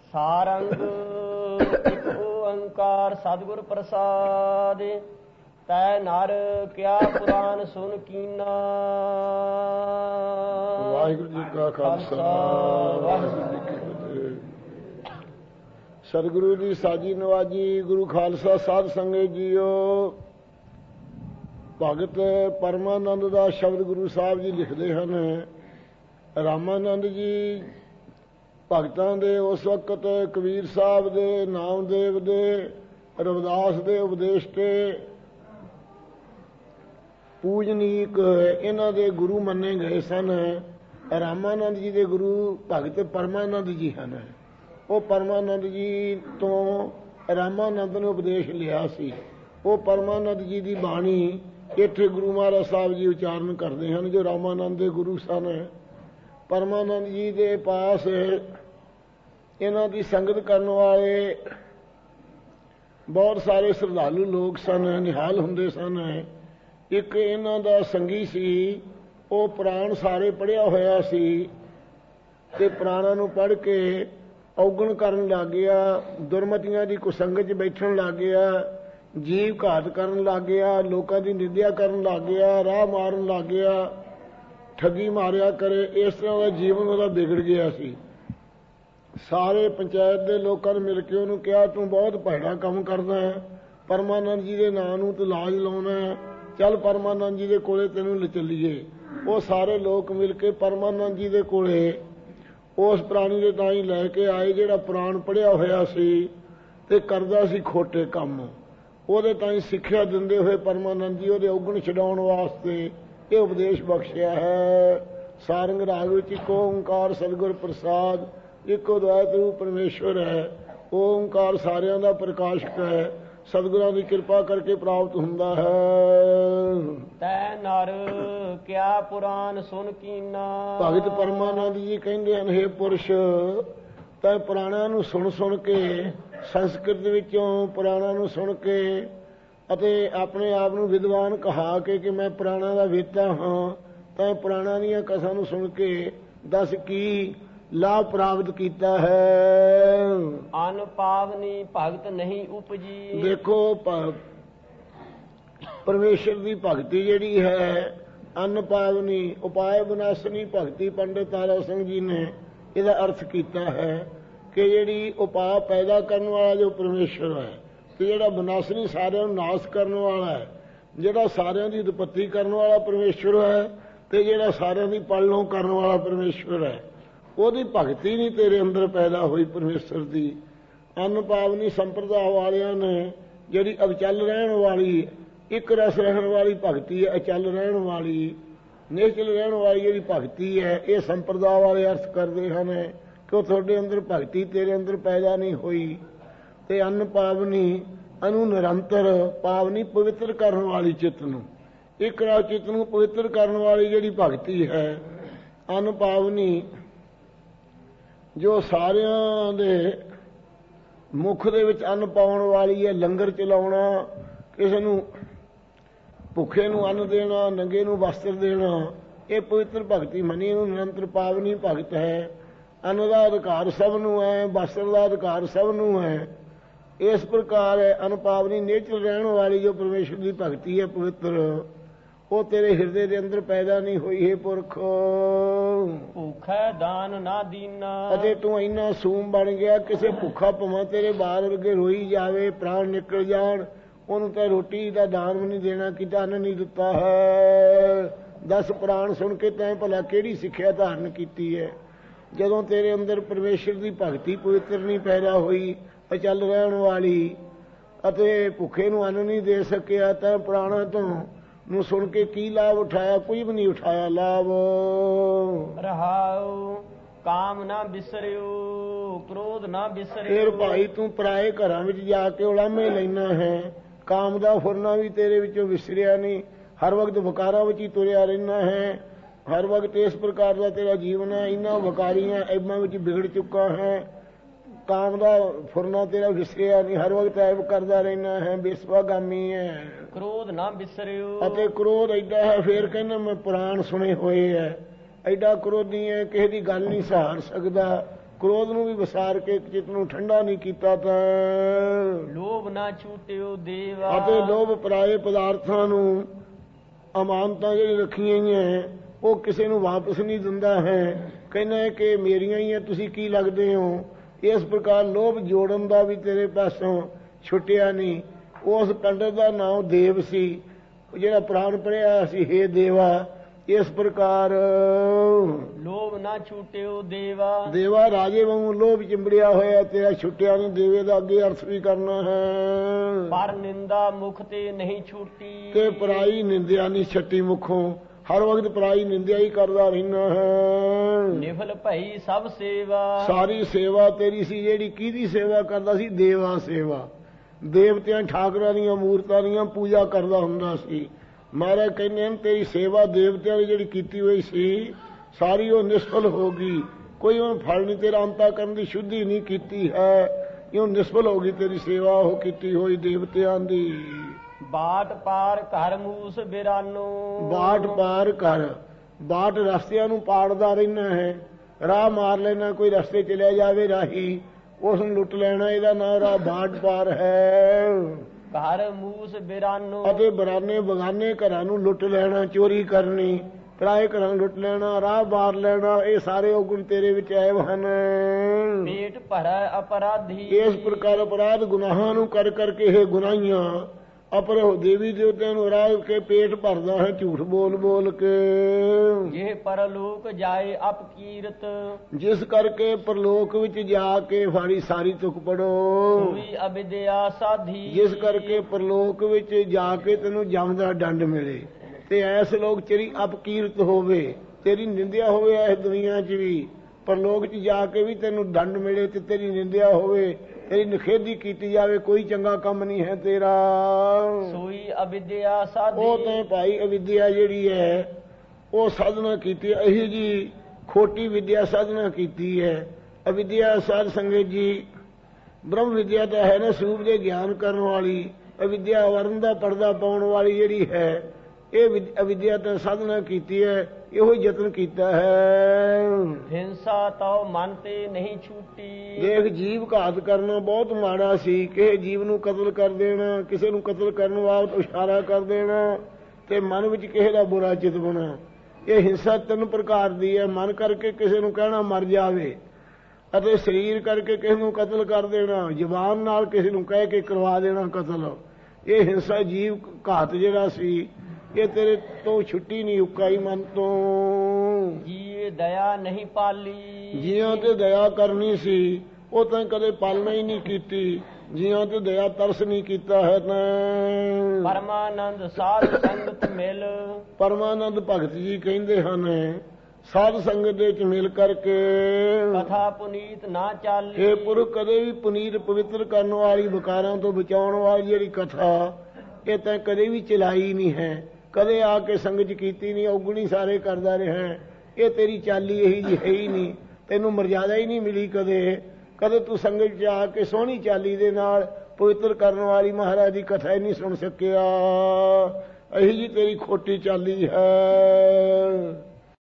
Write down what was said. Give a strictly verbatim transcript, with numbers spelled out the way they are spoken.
ਸਾਰੰਗ ਇੱਕ ਓੰਕਾਰ ਸਤਿਗੁਰ ਪ੍ਰਸਾਦ। ਤੈ ਨਰ ਕਿਆ ਪੁਰਾਨ ਸੁਨ ਕੀਨਾ। ਵਾਹਿਗੁਰੂ ਜੀ ਕਾ ਖਾਲਸਾ ਵਾਹਿਗੁਰੂ ਜੀ ਕੀ ਫਤਿਹ। ਸਤਿਗੁਰੂ ਦੀ ਸਾਜੀ ਨਵਾਜੀ। ਗੁਰੂ ਖਾਲਸਾ ਸਾਧ ਸੰਗਤ ਜੀਓ। ਭਗਤ ਪਰਮਾਨੰਦ ਦਾ ਸ਼ਬਦ ਗੁਰੂ ਸਾਹਿਬ ਜੀ ਲਿਖਦੇ ਹਨ। ਰਾਮਾਨੰਦ ਜੀ ਭਗਤਾਂ ਦੇ ਉਸ ਵਕਤ ਕਬੀਰ ਸਾਹਿਬ ਦੇ, ਨਾਮਦੇਵ ਦੇ, ਰਵਿਦਾਸ ਦੇ ਉਪਦੇਸ਼ ਤੇ ਪੂਜਨੀਕ ਇਹਨਾਂ ਦੇ ਗੁਰੂ ਮੰਨੇ ਗਏ ਸਨ। ਰਾਮਾਨੰਦ ਜੀ ਦੇ ਗੁਰੂ ਭਗਤ ਪਰਮਾਨੰਦ ਜੀ ਹਨ। ਉਹ ਪਰਮਾਨੰਦ ਜੀ ਤੋਂ ਰਾਮਾਨੰਦ ਨੇ ਉਪਦੇਸ਼ ਲਿਆ ਸੀ। ਉਹ ਪਰਮਾਨੰਦ ਜੀ ਦੀ ਬਾਣੀ ਇੱਥੇ ਗੁਰੂ ਮਹਾਰਾਜ ਸਾਹਿਬ ਜੀ ਉਚਾਰਨ ਕਰਦੇ ਹਨ, ਜੋ ਰਾਮਾਨੰਦ ਦੇ ਗੁਰੂ ਸਨ। ਪਰਮਾਨੰਦ ਜੀ ਦੇ ਪਾਸ ਇਹਨਾਂ ਦੀ ਸੰਗਤ ਕਰਨ ਵਾਲੇ ਬਹੁਤ ਸਾਰੇ ਸ਼ਰਧਾਲੂ ਲੋਕ ਸਨ, ਨਿਹਾਲ ਹੁੰਦੇ ਸਨ। ਇੱਕ ਇਹਨਾਂ ਦਾ ਸੰਗੀ ਸੀ, ਉਹ ਪੁਰਾਣ ਸਾਰੇ ਪੜ੍ਹਿਆ ਹੋਇਆ ਸੀ ਤੇ ਪੁਰਾਣਾਂ ਨੂੰ ਪੜ੍ਹ ਕੇ ਔਗਣ ਕਰਨ ਲੱਗ ਗਿਆ, ਦੁਰਮਤੀਆਂ ਦੀ ਕੁਸੰਗਤ 'ਚ ਬੈਠਣ ਲੱਗ ਗਿਆ, ਜੀਵ ਘਾਤ ਕਰਨ ਲੱਗ ਗਿਆ, ਲੋਕਾਂ ਦੀ ਨਿੰਦਿਆ ਕਰਨ ਲੱਗ ਗਿਆ, ਰਾਹ ਮਾਰਨ ਲੱਗ ਗਿਆ, ਠੱਗੀ ਮਾਰਿਆ ਕਰੇ। ਇਸ ਤਰ੍ਹਾਂ ਦਾ ਜੀਵਨ ਉਹਦਾ ਵਿਗੜ ਗਿਆ ਸੀ। ਸਾਰੇ ਪੰਚਾਇਤ ਦੇ ਲੋਕਾਂ ਨੇ ਮਿਲ ਕੇ ਉਹਨੂੰ ਕਿਹਾ, ਤੂੰ ਬਹੁਤ ਭੈੜਾ ਕੰਮ ਕਰਦਾ ਹੈ, ਪਰਮਾਨੰਦ ਜੀ ਦੇ ਨਾਂ ਨੂੰ ਤੂੰ ਲਾਜ ਲਾਉਣਾ ਹੈ, ਚੱਲ ਪਰਮਾਨੰਦ ਜੀ ਦੇ ਕੋਲੇ ਤੈਨੂੰ ਲਿਚਲੀਏ। ਉਹ ਸਾਰੇ ਲੋਕ ਮਿਲ ਕੇ ਪਰਮਾਨੰਦ ਜੀ ਦੇ ਕੋਲੇ ਉਸ ਪ੍ਰਾਣੀ ਦੇ ਤਾਂ ਹੀ ਲੈ ਕੇ ਆਏ ਜਿਹੜਾ ਪੁਰਾਣ ਪੜ੍ਹਿਆ ਹੋਇਆ ਸੀ ਤੇ ਕਰਦਾ ਸੀ ਖੋਟੇ ਕੰਮ। ਉਹਦੇ ਤਾਂ ਹੀ ਸਿੱਖਿਆ ਦਿੰਦੇ ਹੋਏ ਪਰਮਾਨੰਦ ਜੀ ਉਹਦੇ ਔਗਣ ਛਡਾਉਣ ਵਾਸਤੇ ਇਹ ਉਪਦੇਸ਼ ਬਖਸ਼ਿਆ ਹੈ। ਸਾਰੰਗ ਰਾਗ ਵਿੱਚ ਇੱਕ ਓੰਕਾਰ ਸਤਿਗੁਰ ਪ੍ਰਸਾਦ। ਇੱਕੋ ਅਦਵੈਤ ਰੂਪ ਪਰਮੇਸ਼ਵਰ ਹੈ। ਓੰਕਾਰ ਸਾਰਿਆਂ ਦਾ ਪ੍ਰਕਾਸ਼ਕ ਹੈ, ਸਤਿਗੁਰਾਂ ਦੀ ਕਿਰਪਾ ਕਰਕੇ ਪ੍ਰਾਪਤ ਹੁੰਦਾ ਹੈ। ਤੈ ਨਰ ਕਿਆ ਪੁਰਾਨ ਸੁਨ ਕੀਨਾ। ਭਗਤ ਪਰਮਾਨੰਦ ਜੀ ਕਹਿੰਦੇ ਹਨ, ਹੇ ਪੁਰਸ਼, ਤੈਂ ਪੁਰਾਣਾਂ ਨੂੰ ਸੁਣ ਸੁਣ ਕੇ, ਸੰਸਕ੍ਰਿਤ ਵਿੱਚੋਂ ਪੁਰਾਣਾਂ ਨੂੰ ਸੁਣ ਕੇ ਅਤੇ ਆਪਣੇ ਆਪ ਨੂੰ ਵਿਦਵਾਨ ਕਹਾ ਕੇ ਕਿ ਮੈਂ ਪੁਰਾਣਾਂ ਦਾ ਵੇਤਾ ਹਾਂ, ਤੈਂ ਪੁਰਾਣਾਂ ਦੀਆਂ ਕਥਾ ਨੂੰ ਸੁਣ ਕੇ ਦੱਸ ਕੀ ਲਾਭ ਪ੍ਰਾਪਤ ਕੀਤਾ ਹੈ। ਅਨ ਪਾਵਨੀ ਭਗਤ ਨਹੀਂ ਉਪਜੀ। ਦੇਖੋ, ਪਰਮੇਸ਼ਰ ਦੀ ਭਗਤੀ ਜਿਹੜੀ ਹੈ ਅਨ ਪਾਵਨੀ, ਉਪਾਏ ਵਿਨਾਸ਼ਨੀ ਭਗਤੀ ਪੰਡਿਤ ਤਾਰਾ ਸਿੰਘ ਜੀ ਨੇ ਇਹਦਾ ਅਰਥ ਕੀਤਾ ਹੈ ਕਿ ਜਿਹੜੀ ਉਪਾਅ ਪੈਦਾ ਕਰਨ ਵਾਲਾ ਜੋ ਪਰਮੇਸ਼ਰ ਹੈ ਤੇ ਜਿਹੜਾ ਵਿਨਾਸ਼ਨੀ ਸਾਰਿਆਂ ਨੂੰ ਨਾਸ਼ ਕਰਨ ਵਾਲਾ ਹੈ, ਜਿਹੜਾ ਸਾਰਿਆਂ ਦੀ ਉਤਪੱਤੀ ਕਰਨ ਵਾਲਾ ਪਰਮੇਸ਼ਰ ਹੈ ਤੇ ਜਿਹੜਾ ਸਾਰਿਆਂ ਦੀ ਪਾਲਣਾ ਕਰਨ ਵਾਲਾ ਪਰਮੇਸ਼ਰ ਹੈ, ਉਹਦੀ ਭਗਤੀ ਨਹੀਂ ਤੇਰੇ ਅੰਦਰ ਪੈਦਾ ਹੋਈ ਪਰਮੇਸ਼ਰ ਦੀ। ਅਨ ਪਾਵਨੀ ਸੰਪਰਦਾ ਵਾਲਿਆਂ ਨੇ ਜਿਹੜੀ ਅਵਚਲ ਰਹਿਣ ਵਾਲੀ, ਇੱਕ ਰਸ ਰਹਿਣ ਵਾਲੀ ਭਗਤੀ ਹੈ, ਅਚਲ ਰਹਿਣ ਵਾਲੀ, ਨਿਸ਼ਚਲ ਰਹਿਣ ਵਾਲੀ ਜਿਹੜੀ ਭਗਤੀ ਹੈ, ਇਹ ਸੰਪਰਦਾ ਵਾਲੇ ਅਰਥ ਕਰਦੇ ਹਨ ਕਿ ਉਹ ਤੁਹਾਡੇ ਅੰਦਰ ਭਗਤੀ ਤੇਰੇ ਅੰਦਰ ਪੈਦਾ ਨਹੀਂ ਹੋਈ। ਤੇ ਅਨ ਪਾਵਨੀ, ਅਨੂ ਨਿਰੰਤਰ, ਪਾਵਨੀ ਪਵਿੱਤਰ ਕਰਨ ਵਾਲੀ ਚਿੱਤ ਨੂੰ, ਇੱਕ ਰਾਹ ਚਿੱਤ ਨੂੰ ਪਵਿੱਤਰ ਕਰਨ ਵਾਲੀ ਜਿਹੜੀ ਭਗਤੀ ਹੈ। ਅਨ ਪਾਵਨੀ ਜੋ ਸਾਰਿਆਂ ਦੇ ਮੁੱਖ ਦੇ ਵਿੱਚ ਅੰਨ ਪਾਉਣ ਵਾਲੀ ਹੈ, ਲੰਗਰ ਚਲਾਉਣਾ, ਕਿਸੇ ਨੂੰ ਭੁੱਖੇ ਨੂੰ ਅੰਨ ਦੇਣਾ, ਨੰਗੇ ਨੂੰ ਵਸਤਰ ਦੇਣਾ, ਇਹ ਪਵਿੱਤਰ ਭਗਤੀ ਮੰਨੀ। ਇਹਨੂੰ ਨਿਰੰਤਰ ਪਾਵਨੀ ਭਗਤ ਹੈ। ਅੰਨ ਦਾ ਅਧਿਕਾਰ ਸਭ ਨੂੰ ਹੈ, ਵਸਤਰ ਦਾ ਅਧਿਕਾਰ ਸਭ ਨੂੰ ਹੈ। ਇਸ ਪ੍ਰਕਾਰ ਹੈ ਅਨਪਾਵਨੀ ਨੇਚਰ ਰਹਿਣ ਵਾਲੀ ਜੋ ਪਰਮੇਸ਼ਰ ਦੀ ਭਗਤੀ ਹੈ ਪਵਿੱਤਰ, ਉਹ ਤੇਰੇ ਹਿਰਦੇ ਦੇ ਅੰਦਰ ਪੈਦਾ ਨਹੀਂ ਹੋਈ। ਹੈ ਪੁਰਖ ਭੁੱਖਾ ਦਾਨ ਨਾ ਦੀਨਾ। ਅਤੇ ਤੂੰ ਇੰਨਾ ਸੂਮ ਬਣ ਗਿਆ, ਕਿਸੇ ਭੁੱਖਾ ਭਵਾਂ ਤੇਰੇ ਬਾਹਰ ਵਰਗੇ ਰੋਈ ਜਾਵੇ, ਪ੍ਰਾਣ ਨਿਕਲ ਜਾਣ, ਉਹਨੂੰ ਤਾਂ ਰੋਟੀ ਦਾ ਦਾਨ ਵੀ ਨਹੀਂ ਦੇਣਾ, ਕਿ ਅੰਨ ਨਹੀਂ ਦਿੱਤਾ ਹੈ। ਦਸ ਪ੍ਰਾਣ ਸੁਣ ਕੇ ਤੈਂ ਭਲਾ ਕਿਹੜੀ ਸਿੱਖਿਆ ਧਾਰਨ ਕੀਤੀ ਹੈ? ਜਦੋਂ ਤੇਰੇ ਅੰਦਰ ਪਰਮੇਸ਼ਰ ਦੀ ਭਗਤੀ ਪਵਿੱਤਰ ਨਹੀਂ ਪੈਦਾ ਹੋਈ, ਅਚਲ ਰਹਿਣ ਵਾਲੀ, ਅਤੇ ਭੁੱਖੇ ਨੂੰ ਅੰਨ ਨਹੀਂ ਦੇ ਸਕਿਆ, ਤਾਂ ਪ੍ਰਾਣਾਂ ਤੋਂ ਨੂੰ ਸੁਣ ਕੇ ਕੀ ਲਾਭ ਉਠਾਇਆ? ਕੋਈ ਵੀ ਨਹੀਂ ਉਠਾਇਆ ਲਾਭ। ਰਹਾਉ ਕਾਮ ਨਾ ਬਿਸਰਿਓ, ਕ੍ਰੋਧ ਨਾ ਬਿਸਰਿਓ। ਫਿਰ ਭਾਈ ਤੂੰ ਪਰਾਏ ਘਰਾਂ ਵਿੱਚ ਜਾ ਕੇ ਉਲਾਮੇ ਲੈਣਾ ਹੈ। ਕਾਮ ਦਾ ਫੁਰਨਾ ਵੀ ਤੇਰੇ ਵਿੱਚੋਂ ਵਿਸਰਿਆ ਨਹੀਂ। ਹਰ ਵਕਤ ਵਕਾਰਾਂ ਵਿੱਚ ਹੀ ਤੁਰਿਆ ਰਹਿਣਾ ਹੈ। ਹਰ ਵਕਤ ਇਸ ਪ੍ਰਕਾਰ ਦਾ ਤੇਰਾ ਜੀਵਨ ਹੈ। ਇਹਨਾਂ ਵਕਾਰੀਆਂ ਐਬਾਂ ਵਿੱਚ ਵਿਗੜ ਚੁੱਕਾ ਹੈ। ਕਾਮ ਦਾ ਫੁਰਨਾ ਤੇਰਾ ਵਿਸਰਿਆ ਨਹੀਂ, ਹਰ ਵਕਤ ਐਬ ਕਰਦਾ ਰਹਿਣਾ ਹੈ, ਬੇਸਵਾਗਾਮੀ ਹੈ। ਕ੍ਰੋਧ ਨਾ ਬਿਸਰਿਓ, ਅਤੇ ਕ੍ਰੋਧ ਐਡਾ ਹੈ, ਫੇਰ ਕਹਿੰਦਾ ਮੈਂ ਪੁਰਾਣ ਸੁਣੇ ਹੋਏ ਹੈ, ਐਡਾ ਕ੍ਰੋਧੀ ਹੈ, ਕਿਸੇ ਦੀ ਗੱਲ ਨਹੀਂ ਸਹਾਰ ਸਕਦਾ, ਕ੍ਰੋਧ ਨੂੰ ਵੀ ਵਿਸਾਰ ਕੇ ਚਿੱਤ ਨੂੰ ਠੰਡਾ ਨਹੀਂ ਕੀਤਾ ਤਾਂ ਲੋਭ ਨਾ ਛੂਟਿਓ ਦੇਵਾ ਅਤੇ ਲੋਭ ਪਰਾਏ ਪਦਾਰਥਾਂ ਨੂੰ ਅਮਾਨਤਾਂ ਜਿਹੜੀ ਰੱਖੀਆਂ ਹੋਈਆਂ ਉਹ ਕਿਸੇ ਨੂੰ ਵਾਪਸ ਨਹੀਂ ਦਿੰਦਾ ਹੈ। ਕਹਿੰਦਾ ਹੈ ਕਿ ਮੇਰੀਆਂ ਹੀ ਹੈ, ਤੁਸੀਂ ਕੀ ਲੱਗਦੇ ਹੋ। ਇਸ ਪ੍ਰਕਾਰ ਲੋਭ ਜੋੜਨ ਦਾ ਵੀ ਤੇਰੇ ਪਾਸੋਂ ਛੁੱਟਿਆ ਨਹੀਂ। ਉਸ ਪੰਡਤ ਦਾ ਨਾਮ ਦੇਵ ਸੀ, ਜਿਹੜਾ ਪ੍ਰਾਣ ਪੜਿਆ ਸੀ, ਹੇ ਦੇਵਾ। ਇਸ ਪ੍ਰਕਾਰ ਲੋਭ ਨਾ ਛੂਟਿਓ ਦੇਵਾ ਦੇਵਾ ਰਾਜੇ ਵਾਂਗੂ ਲੋਭ ਚਿੰਬੜਿਆ ਹੋਇਆ ਤੇਰਾ ਛੁੱਟਿਆ ਨਹੀਂ। ਦੇਵੇ ਦਾ ਅੱਗੇ ਅਰਥ ਵੀ ਕਰਨਾ ਹੈ। ਪਰ ਨਿੰਦਾ ਮੁਖ ਤੇ ਨਹੀਂ ਛੂਟੀ ਤੇ ਪਰਾਈ ਨਿੰਦਿਆ ਨਹੀਂ ਛੱਟੀ ਮੁਖੋਂ। ਹਰ ਵਕਤ ਪਰਾਈ ਨਿੰਦਿਆ ਹੀ ਕਰਦਾ ਰਹਿਣਾ ਹੈ। ਨਿਫਲ ਭਈ ਸਭ ਸੇਵਾ ਸਾਰੀ ਸੇਵਾ ਤੇਰੀ ਸੀ। ਜਿਹੜੀ ਕਿਹਦੀ ਸੇਵਾ ਕਰਦਾ ਸੀ? ਦੇਵਾ ਸੇਵਾ। ਦੇਵਤਿਆਂ ਠਾਕਰਾਂ ਦੀਆਂ ਮੂਰਤਾਂ ਦੀਆਂ ਪੂਜਾ ਕਰਦਾ ਹੁੰਦਾ ਸੀ। ਮਹਾਰਾਜ ਕਹਿੰਦੇ ਹਨ ਤੇਰੀ ਸੇਵਾ ਦੇਵਤਿਆਂ ਦੀ ਜਿਹੜੀ ਕੀਤੀ ਹੋਈ ਸੀ ਸਾਰੀ ਉਹ ਨਿਸਫਲ ਹੋ ਗਈ। ਕੋਈ ਉਹਨੂੰ ਫਲ ਨਹੀਂ, ਤੇਰਾ ਅੰਤਾ ਕਰਨ ਦੀ ਸ਼ੁੱਧੀ ਨਹੀਂ ਕੀਤੀ ਹੈ, ਉਹ ਨਿਸਫਲ ਹੋ ਗਈ ਤੇਰੀ ਸੇਵਾ ਉਹ ਕੀਤੀ ਹੋਈ ਦੇਵਤਿਆਂ ਦੀ। ਬਾਟ ਪਾਰ ਘਰ ਮੂਸ ਬਿਰਾਨੋ ਬਾਟ ਪਾਰ ਕਰ। ਬਾਟ ਰਸਤਿਆਂ ਨੂੰ ਪਾੜਦਾ ਰਹਿਣਾ ਹੈ। ਰਾਹ ਮਾਰ ਲੈਣਾ, ਕੋਈ ਰਸਤੇ ਚਲਿਆ ਜਾਵੇ ਰਾਹੀ, ਉਸ ਨੂੰ ਲੁੱਟ ਲੈਣਾ, ਇਹਦਾ ਨਾਂ ਰਾਹ ਬਾਟ ਪਾਰ ਹੈ। ਘਰ ਮੂਸ ਬਿਰਾਨੋ ਅਤੇ ਬਰਾਨੇ ਬਗਾਨੇ ਘਰਾਂ ਨੂੰ ਲੁੱਟ ਲੈਣਾ, ਚੋਰੀ ਕਰਨੀ, ਪਰਾਏ ਘਰਾਂ ਨੂੰ ਲੁੱਟ ਲੈਣਾ, ਰਾਹ ਮਾਰ ਲੈਣਾ, ਇਹ ਸਾਰੇ ਔਗੁਣ ਤੇਰੇ ਵਿੱਚ ਐਬ ਹਨ। ਪੇਟ ਭਰਾ ਅਪਰਾਧੀ ਇਸ ਪ੍ਰਕਾਰ ਅਪਰਾਧ ਗੁਨਾਹਾਂ ਨੂੰ ਕਰ ਕਰਕੇ ਇਹ ਗੁਨਾਹੀਆਂ ਅਪਰ ਦੇਵੀ ਦੇਵਤਿਆਂ ਨੂੰ ਰਾਹ ਕੇ ਪੇਟ ਭਰਦਾ ਹੈ ਝੂਠ ਬੋਲ ਬੋਲ ਕੇ। ਇਹ ਪਰਲੋਕ ਜਾਏ ਅਪਕੀਰਤ ਜਿਸ ਕਰਕੇ ਪਰਲੋਕ ਵਿੱਚ ਜਾ ਕੇ ਫਾੜੀ ਸਾਰੀ ਤੁਕ ਪੜੋ। ਸੋਈ ਅਵਿਦਿਆ ਸਾਧੀ ਜਿਸ ਕਰਕੇ ਪਰਲੋਕ ਵਿੱਚ ਜਾ ਕੇ ਤੈਨੂੰ ਜਮ ਦਾ ਦੰਡ ਮਿਲੇ ਤੇ ਐਸ ਲੋਕ ਤੇਰੀ ਅਪਕੀਰਤ ਹੋਵੇ, ਤੇਰੀ ਨਿੰਦਿਆ ਹੋਵੇ ਇਸ ਦੁਨੀਆ 'ਚ ਵੀ, ਪਰਲੋਕ 'ਚ ਜਾ ਕੇ ਵੀ ਤੈਨੂੰ ਦੰਡ ਮਿਲੇ ਤੇ ਤੇਰੀ ਨਿੰਦਿਆ ਹੋਵੇ, ਤੇਰੀ ਨਿਖੇਧੀ ਕੀਤੀ ਜਾਵੇ, ਕੋਈ ਚੰਗਾ ਕੰਮ ਨਹੀਂ ਹੈ ਤੇਰਾ। ਸੋਈ ਅਵਿਦਿਆ ਸਾਧੀ ਉਹ ਤੇ ਭਾਈ ਅਵਿਦਿਆ ਜਿਹੜੀ ਹੈ ਉਹ ਸਾਧਨਾ ਕੀਤੀ, ਇਹੀ ਜੀ ਖੋਟੀ ਵਿਦਿਆ ਸਾਧਨਾ ਕੀਤੀ ਹੈ। ਅਵਿਦਿਆ ਸਾਧ ਸੰਗਤ ਜੀ ਬ੍ਰਹਮ ਵਿਦਿਆ ਤਾਂ ਹੈ ਨਾ, ਸਰੂਪ ਦੇ ਗਿਆਨ ਕਰਨ ਵਾਲੀ। ਅਵਿਦਿਆ ਵਰਨ ਦਾ ਪਰਦਾ ਪਾਉਣ ਵਾਲੀ ਜਿਹੜੀ ਹੈ, ਇਹ ਅਵਿਦਿਆ ਤਾਂ ਸਾਧਨਾ ਕੀਤੀ ਹੈ, ਇਹੋ ਹੀ ਯਤਨ ਕੀਤਾ ਹੈ। ਹਿੰਸਾ ਤਉ ਮਨ ਤੇ ਨਹੀਂ ਛੂਟੀ ਦੇਖ ਜੀਵ ਘਾਤ ਕਰਨਾ ਬਹੁਤ ਮਾੜਾ ਸੀ। ਕਿਸੇ ਜੀਵ ਨੂੰ ਕਤਲ ਕਰ ਦੇਣਾ, ਕਿਸੇ ਨੂੰ ਕਤਲ ਕਰਨ ਵਾਸਤੇ ਇਸ਼ਾਰਾ ਕਰ ਦੇਣਾ ਤੇ ਮਨ ਵਿੱਚ ਕਿਸੇ ਦਾ ਬੁਰਾ ਚਿਤ ਬਣਾ, ਇਹ ਹਿੰਸਾ ਤਿੰਨ ਪ੍ਰਕਾਰ ਦੀ ਹੈ। ਮਨ ਕਰਕੇ ਕਿਸੇ ਨੂੰ ਕਹਿਣਾ ਮਰ ਜਾਵੇ, ਅਤੇ ਸਰੀਰ ਕਰਕੇ ਕਿਸੇ ਨੂੰ ਕਤਲ ਕਰ ਦੇਣਾ, ਜ਼ੁਬਾਨ ਨਾਲ ਕਿਸੇ ਨੂੰ ਕਹਿ ਕੇ ਕਰਵਾ ਦੇਣਾ ਕਤਲ। ਇਹ ਹਿੰਸਾ ਜੀਵ ਘਾਤ ਜਿਹੜਾ ਸੀ ਇਹ ਤੇਰੇ ਤੋਂ ਛੁੱਟੀ ਨਹੀਂ ਉਕਾਈ ਮਨ ਤੋਂ। ਜੀਏ ਦਇਆ ਨਹੀਂ ਪਾਲੀ ਜੀਆਂ ਤੇ ਦਇਆ ਕਰਨੀ ਸੀ ਉਹ ਤਾਂ ਕਦੇ ਪਾਲਣਾ ਹੀ ਨਹੀਂ ਕੀਤੀ। ਜੀਆਂ ਤੇ ਦਇਆ ਤਰਸ ਨਹੀਂ ਕੀਤਾ ਹੈ ਤਾਂ। ਪਰਮਾਨੰਦ ਸਾਧ ਸੰਗਤ ਮਿਲ ਪਰਮਾਨੰਦ ਭਗਤ ਜੀ ਕਹਿੰਦੇ ਹਨ ਸਾਧ ਸੰਗਤ ਦੇ ਵਿੱਚ ਮਿਲ ਕਰਕੇ ਕਥਾ ਪੁਨੀਤ ਨਾ ਚਾਲੀ। ਇਹ ਪੁਰਖ ਕਦੇ ਵੀ ਪੁਨੀਤ ਪਵਿੱਤਰ ਕਰਨ ਵਾਲੀ ਵਿਕਾਰਾਂ ਤੋਂ ਬਚਾਉਣ ਵਾਲੀ ਜਿਹੜੀ ਕਥਾ ਇਹ ਤਾਂ ਕਦੇ ਵੀ ਚਲਾਈ ਨਹੀਂ ਹੈ, ਕਦੇ ਆ ਕੇ ਸੰਗਤ ਕੀਤੀ ਨਹੀਂ, ਔਗੁਣੀ ਸਾਰੇ ਕਰਦਾ ਰਿਹਾ। ਇਹ ਤੇਰੀ ਚਾਲੀ ਇਹੀ ਜਿਹੀ ਹੈ ਹੀ ਨਹੀਂ, ਤੈਨੂੰ ਮਰਜ਼ਾਦਾ ਹੀ ਨਹੀਂ ਮਿਲੀ ਕਦੇ। ਕਦੇ ਤੂੰ ਸੰਗਤ 'ਚ ਆ ਕੇ ਸੋਹਣੀ ਚਾਲੀ ਦੇ ਨਾਲ ਪਵਿੱਤਰ ਕਰਨ ਵਾਲੀ ਮਹਾਰਾਜ ਦੀ ਕਥਾ ਹੀ ਨਹੀਂ ਸੁਣ ਸਕਿਆ। ਇਹੀ ਜੀ ਤੇਰੀ ਖੋਟੀ ਚਾਲੀ ਹੈ।